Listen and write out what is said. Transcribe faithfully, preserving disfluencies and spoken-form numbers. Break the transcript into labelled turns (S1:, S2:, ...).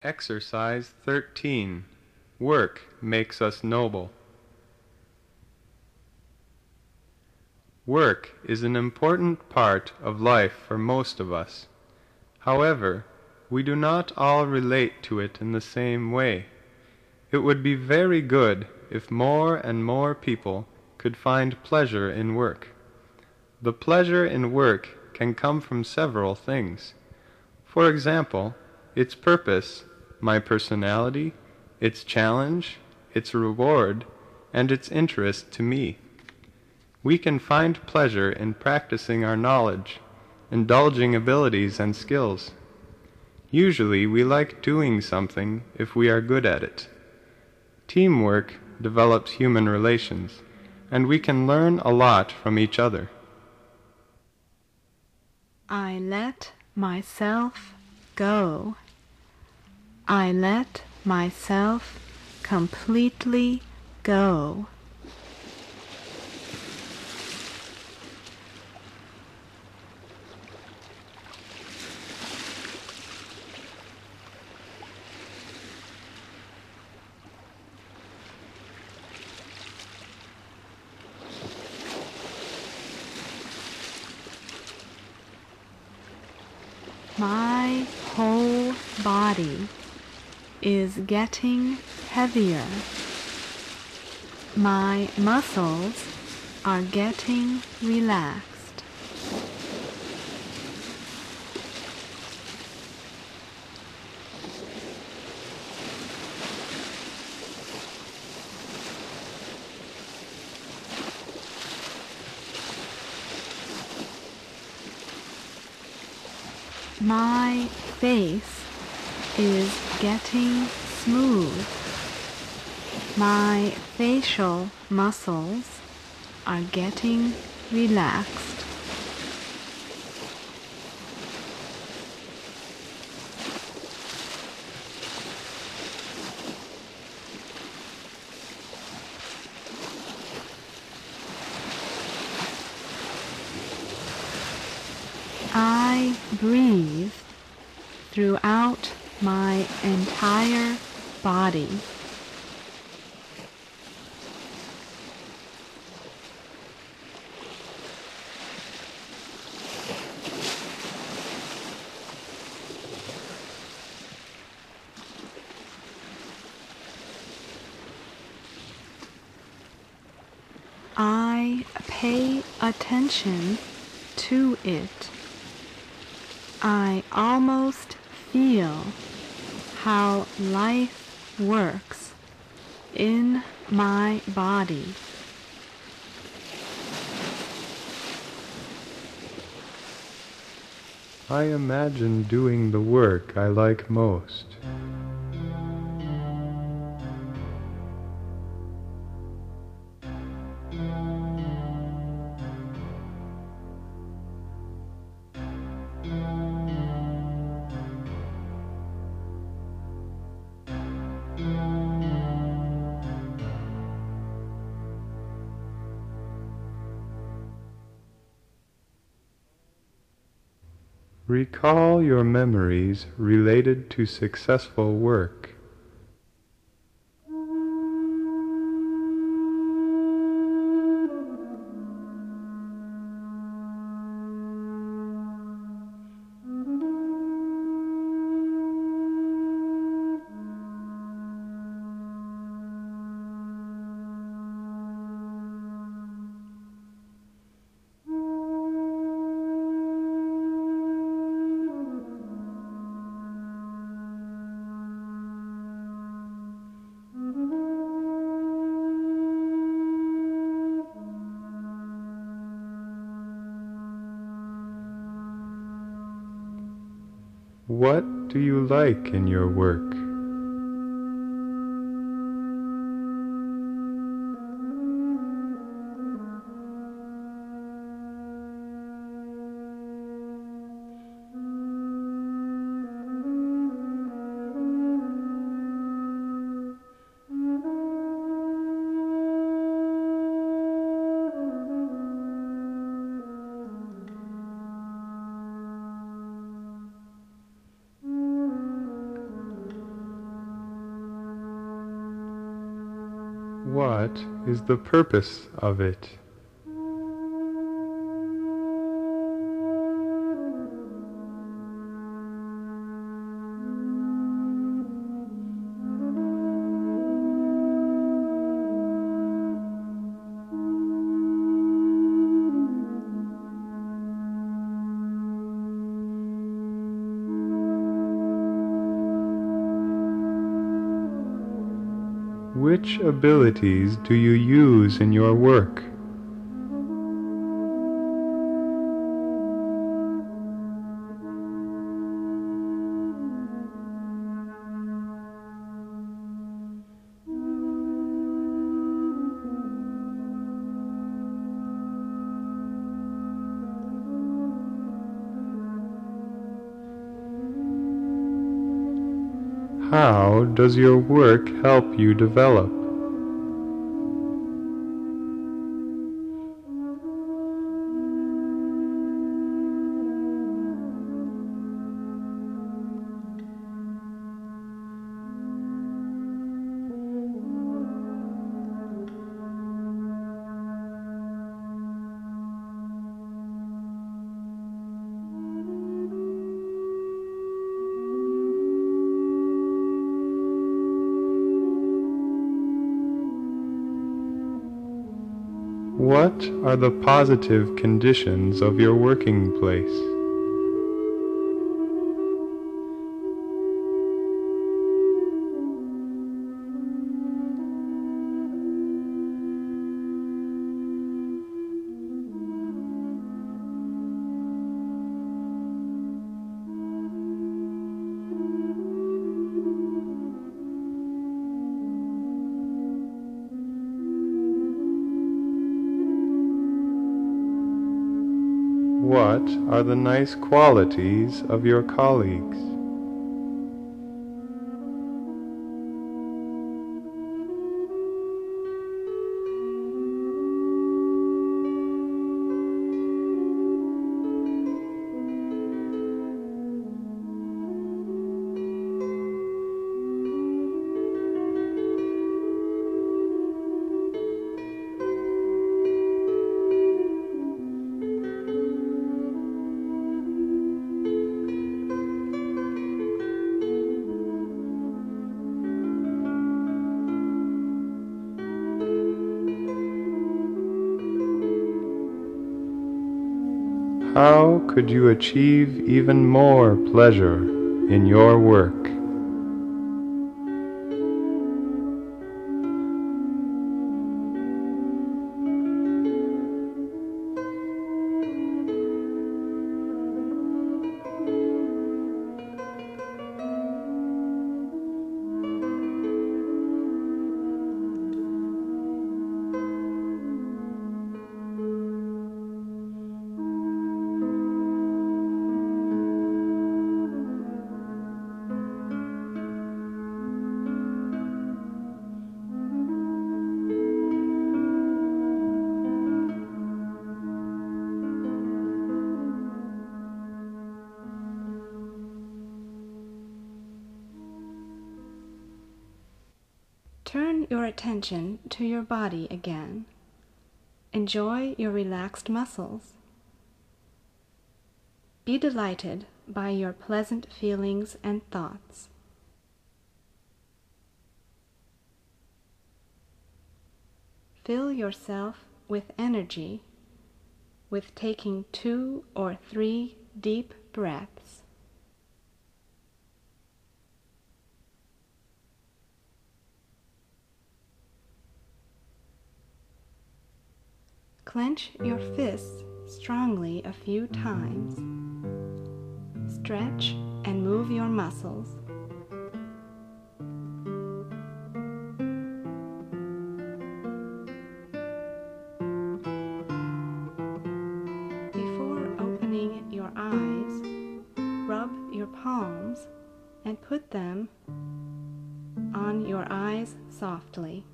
S1: Exercise thirteen. Work makes us noble. Work is an important part of life for most of us. However, we do not all relate to it in the same way. It would be very good if more and more people could find pleasure in work. The pleasure in work can come from several things. For example, its purpose, my personality, its challenge, its reward, and its interest to me. We can find pleasure in practicing our knowledge, indulging abilities and skills. Usually we like doing something if we are good at it. Teamwork develops human relations, and we can learn a lot from each other.
S2: I let myself go. I let myself completely go. My whole body is getting heavier. My muscles are getting relaxed. My face is getting smooth. My facial muscles are getting relaxed. I breathe throughout my entire body. I pay attention to it. I almost feel how life works in my body.
S1: I imagine doing the work I like most. Recall your memories related to successful work. What do you like in your work? What is the purpose of it? Which abilities do you use in your work? How does your work help you develop? What are the positive conditions of your working place? What are the nice qualities of your colleagues? How could you achieve even more pleasure in your work?
S2: Turn your attention to your body again. Enjoy your relaxed muscles. Be delighted by your pleasant feelings and thoughts. Fill yourself with energy with taking two or three deep breaths. Clench your fists strongly a few times. Stretch and move your muscles. Before opening your eyes, rub your palms and put them on your eyes softly.